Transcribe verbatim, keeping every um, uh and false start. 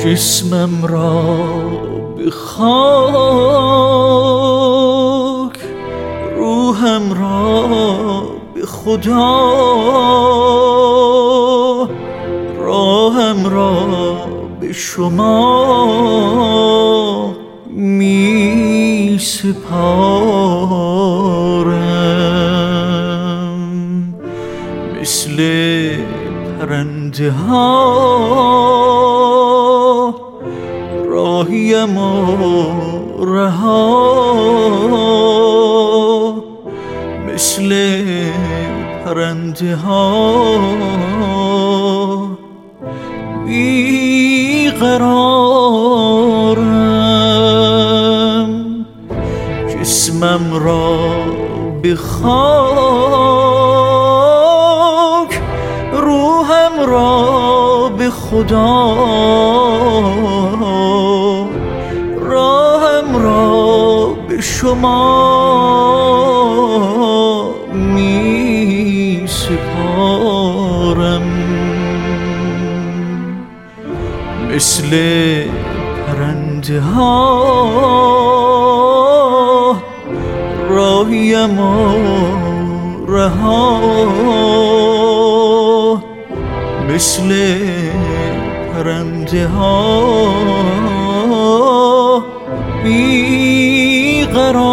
جسمم را به خاک، روحم را به خدا، راهم را به شما می سپارم. مثل پرنده ها راهیم و رها، مثل پرنده ها بیقرارم. جسمم را به خاک، روحم را به خدا، راهم را به شما می سپارم. مثل پرنده ها راهیم و رها، مثل پرنده ها بیقرار.